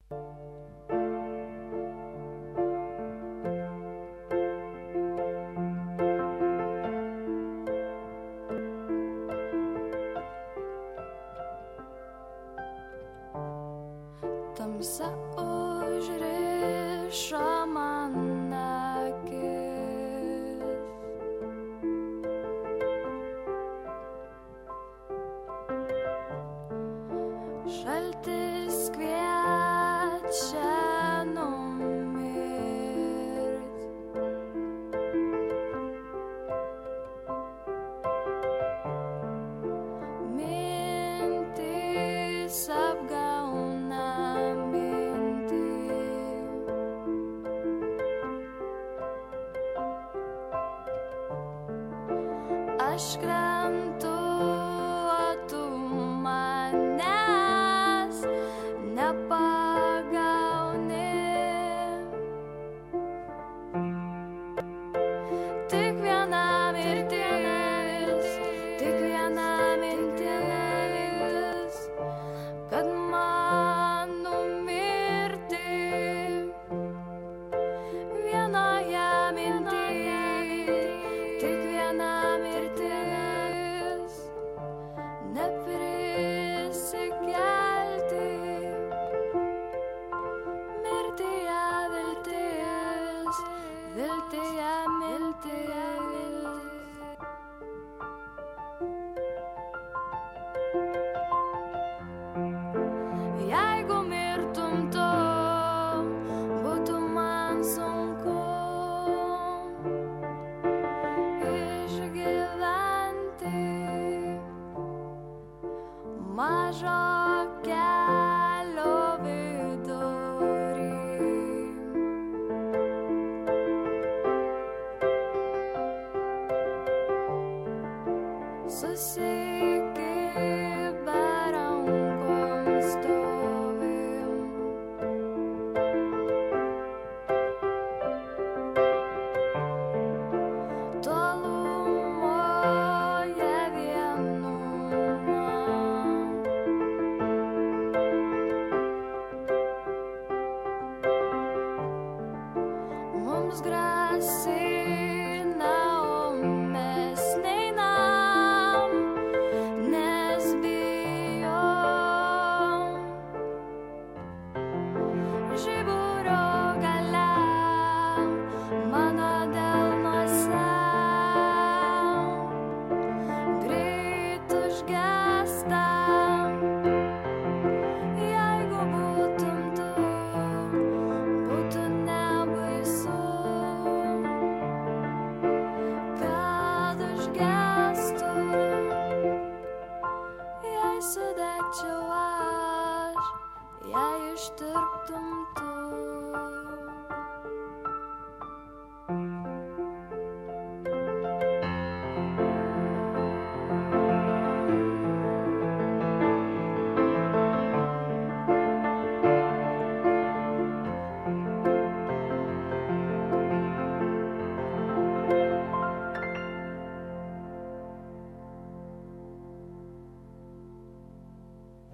Tamsa užrišo man akis. Šaltis kviečia numirt. Mintys apgauna mintį. Aš krentu, o tu manęs nepagauni. Tik viena mintis, kad man numirti. Vienoje mintyje, tik viena mirtis, neprisikelti. Mirtyje viltis, viltyje miltyje viltis. Jeigu mirtum tu, būtų man sunku išgyventi. Mažo kelio vidury. Susikibę rankom stovim. Tolumoje vienuma. Mums grasina, o mes neinam, nes bijom. Žiburio gale mano delnuose greit užgęsta. Jeigu būtum tu, būtų nebaisu, kad užgęstų. Jei sudegčiau aš, jei ištirptum